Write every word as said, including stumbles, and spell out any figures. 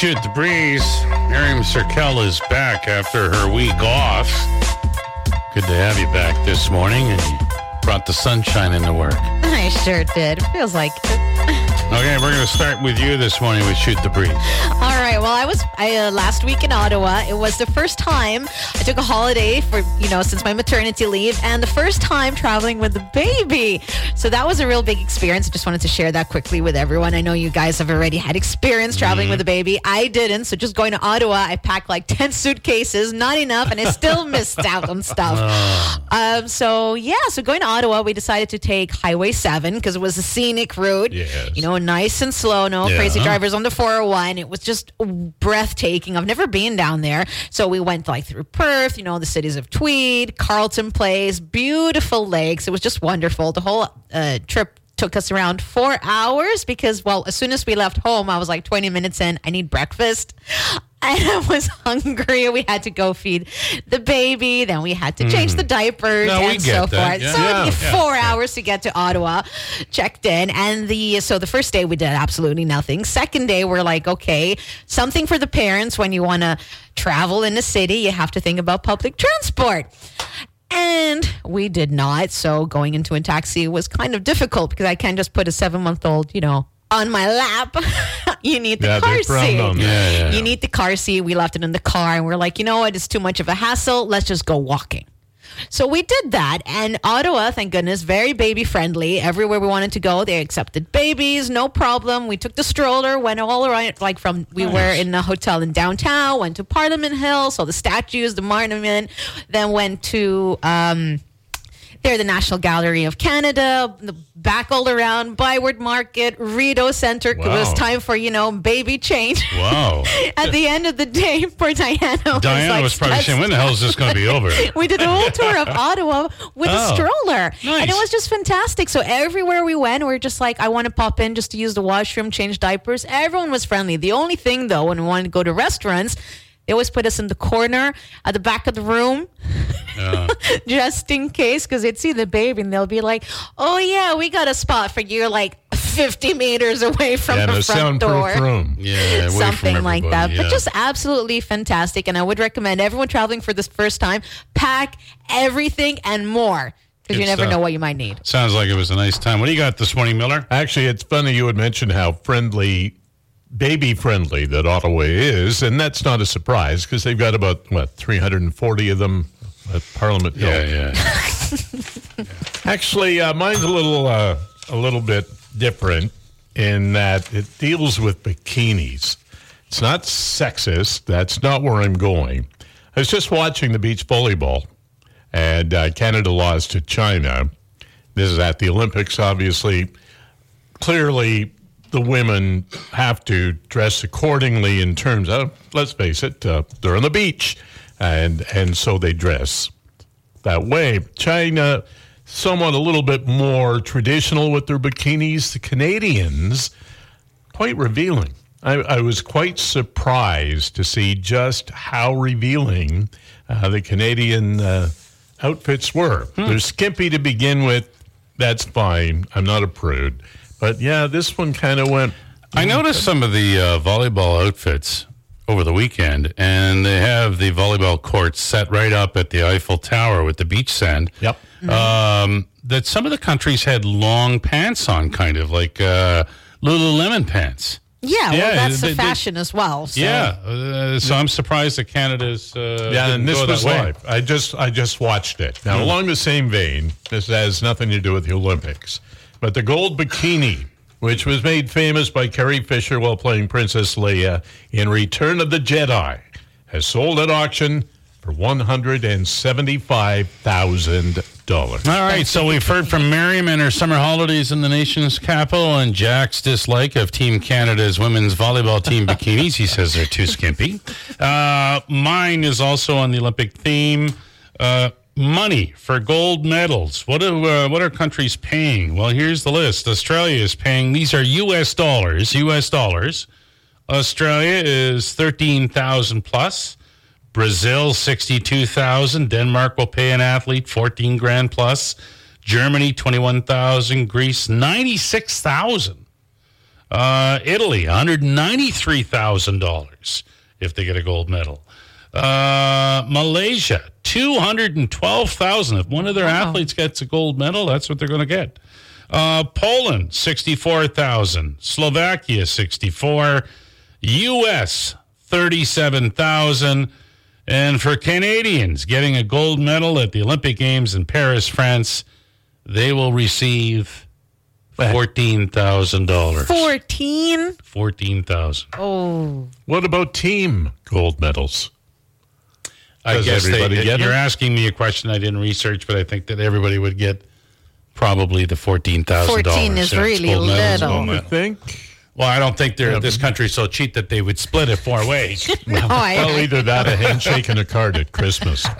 Shoot the Breeze. Miriam Serkel is back after her week off. Good to have you back this morning, and you brought the sunshine into work. I sure did. It feels like it. Okay, we're going to start with you this morning with Shoot the Breeze. All right. Well, I was I, uh, last week in Ottawa. It was the first time I took a holiday for, you know, since my maternity leave, and the first time traveling with the baby. So that was a real big experience. I just wanted to share that quickly with everyone. I know you guys have already had experience traveling mm-hmm. with a baby. I didn't. So just going to Ottawa, I packed like ten suitcases, not enough, and I still missed out on stuff. Oh. Um, so, yeah. So going to Ottawa, we decided to take Highway seven because it was a scenic route. Yes. You know, nice and slow, no yeah. crazy drivers on the four oh one. It was just breathtaking. I've never been down there. So we went like through Perth, you know, the cities of Tweed, Carleton Place, beautiful lakes. It was just wonderful. The whole uh, trip took us around four hours because, well, as soon as we left home, I was like twenty minutes in, I need breakfast. And I was hungry. We had to go feed the baby. Then we had to change mm. the diapers no, and so that. forth. Yeah. So yeah. yeah, four yeah. hours to get to Ottawa. Checked in. And the so the first day we did absolutely nothing. Second day we're like, okay, something for the parents. When you want to travel in the city, you have to think about public transport. And we did not. So going into a taxi was kind of difficult because I can't just put a seven-month-old, you know, on my lap. You need the yeah, car seat. Yeah, yeah. You need the car seat. We left it in the car, and we're like, you know what? It's too much of a hassle. Let's just go walking. So we did that, and Ottawa, thank goodness, very baby-friendly. Everywhere we wanted to go, they accepted babies, no problem. We took the stroller, went all around, like from, we nice. were in a hotel in downtown, went to Parliament Hill, saw the statues, the monument, then went to... Um, They're the National Gallery of Canada, the back all around, Byward Market, Rideau Center. Wow. It was time for, you know, baby change. Wow. At the end of the day, poor Diana was Diana like, was probably saying, when the hell is this going to be over? We did a whole tour of Ottawa with oh, a stroller. Nice. And it was just fantastic. So everywhere we went, we were just like, I want to pop in just to use the washroom, change diapers. Everyone was friendly. The only thing, though, when we wanted to go to restaurants, they always put us in the corner at the back of the room, yeah. just in case, because they'd see the baby and they'll be like, oh, yeah, we got a spot for you like fifty meters away from yeah, the front door. Room. Yeah, something like that. Yeah. But just absolutely fantastic. And I would recommend everyone traveling for this first time, pack everything and more. Because you never stuff. know what you might need. Sounds like it was a nice time. What do you got this morning, Miller? Actually, it's funny you had mentioned how friendly... baby-friendly that Ottawa is, and that's not a surprise because they've got about, what, three hundred forty of them at Parliament Hill. Yeah, yeah. Actually, uh, mine's a little, uh, a little bit different in that it deals with bikinis. It's not sexist. That's not where I'm going. I was just watching the beach volleyball, and uh, Canada lost to China. This is at the Olympics, obviously. Clearly, the women have to dress accordingly in terms of, let's face it, uh, they're on the beach, and and so they dress that way. China, somewhat a little bit more traditional with their bikinis. The Canadians, quite revealing. I, I was quite surprised to see just how revealing uh, the Canadian uh, outfits were. Hmm. They're skimpy to begin with. That's fine. I'm not a prude. But, yeah, this one kind of went... I noticed some of the uh, volleyball outfits over the weekend, and they have the volleyball courts set right up at the Eiffel Tower with the beach sand. Yep. Mm-hmm. Um, that some of the countries had long pants on, kind of, like uh, Lululemon pants. Yeah, well, yeah, that's they, the fashion they, as well. So. Yeah, uh, so I'm surprised that Canada's uh, yeah, and this was way. live. I just I just watched it. Now, mm. along the same vein, this has nothing to do with the Olympics, but the gold bikini, which was made famous by Carrie Fisher while playing Princess Leia in Return of the Jedi, has sold at auction for one hundred seventy-five thousand dollars. All right, so we've heard from Miriam and her summer holidays in the nation's capital and Jack's dislike of Team Canada's women's volleyball team bikinis. He says they're too skimpy. Uh, mine is also on the Olympic theme. Uh, money for gold medals. What are, uh, what are countries paying? Well, here's the list. Australia is paying, these are U S dollars, U S dollars. Australia is thirteen thousand plus. Brazil, sixty-two thousand. Denmark will pay an athlete fourteen grand plus. Germany, twenty-one thousand. Greece, ninety-six thousand. Uh, Italy, one hundred ninety-three thousand dollars if they get a gold medal. Uh, Malaysia, two hundred twelve thousand dollars. If one of their Wow. athletes gets a gold medal, that's what they're going to get. Uh, Poland, sixty-four thousand dollars. Slovakia, sixty-four thousand dollars. U S, thirty-seven thousand dollars. And for Canadians getting a gold medal at the Olympic Games in Paris, France, they will receive fourteen thousand dollars. fourteen? fourteen thousand Oh. What about team gold medals? I Does guess they, everybody get you're them? asking me a question I didn't research, but I think that everybody would get probably the fourteen thousand dollars. fourteen is really gold medal is little. gold I medal. think. Well, I don't think they're this country's so cheap that they would split it four ways. Oh, I, Well, I- either that, a handshake, and a card at Christmas.